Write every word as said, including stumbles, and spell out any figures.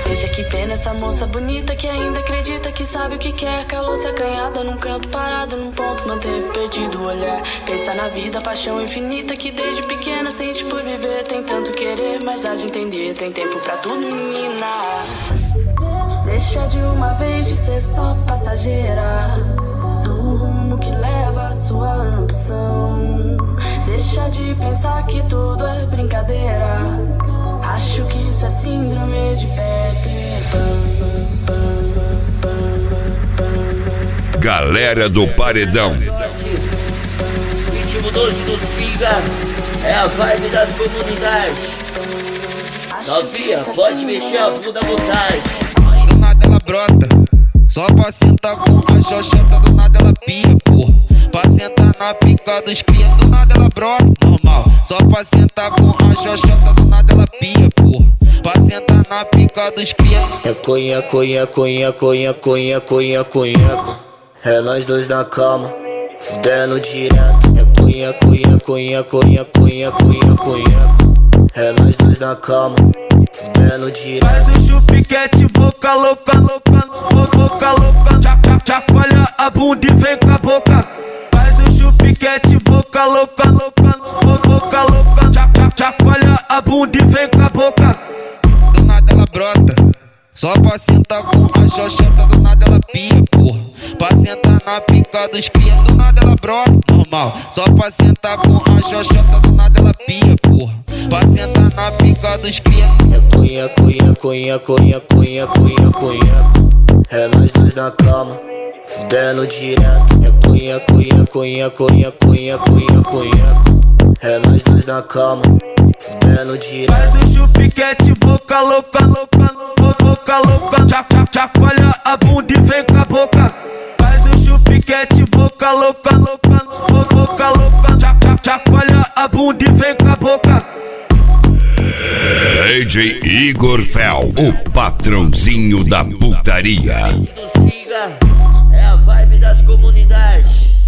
Veja que pena essa moça bonita que ainda acredita que sabe o que quer. Calou-se acanhada num canto parado, num ponto manteve perdido o olhar. Pensa na vida, paixão infinita que desde pequena sente por viver. Tem tanto querer, mas há de entender, tem tempo pra tudo, menina. Deixa de uma vez de ser só passageira do rumo que leva a sua ambição. Deixa de pensar que tudo é brincadeira. Acho que isso é síndrome de Peter Pan. Galera do Paredão. Ritmo doze do Siga é a vibe das comunidades. Novinha, pode mexer a bunda à vontade. Do nada ela brota, só pra sentar com a xoxota. Do nada ela pia, porra, pra sentar na pica dos cria. Do nada ela brota, normal, só pra sentar com a xoxota. Do nada ela pia, porra, pra sentar na pica dos cria. É conha, conha, conha, conha, conha, conha, conha. É nós dois na cama, fudendo direto. É conha, conha, conha, conha, conha, conha, conha. É nós dois na cama, fudendo direto. Faz o chupiquete, boca louca, louca, boca, boca louca. Chacoalha a bunda e vem com a boca. Faz o chupiquete, boca louca, louca, boca, boca louca. Chacoalha a bunda e vem com a boca. Do nada ela brota, só pra sentar com a xoxota. Do nada ela pia, porra, pra sentar na pica dos cria. Do nada ela brota, normal, só pra sentar com a xoxota. Do nada ela pia, porra, pra sentar na pica dos cria. É conha, conha, conha, conha, conha, conha, conha. É nós dois na cama, fudendo direto. É conha, conha, conha, conha, conha, conha, conha. É nós dois na cama, fudendo direto. Faz o chupiquete, boca louca, louca, boca, boca louca. Chacoalha a bunda e vem com a boca. Faz o chupiquete, boca louca, louca, boca, boca louca. Chacoalha a bunda e vem com a boca. D J Igor Fel, o patrãozinho da putaria. Do Siga é a vibe das comunidades.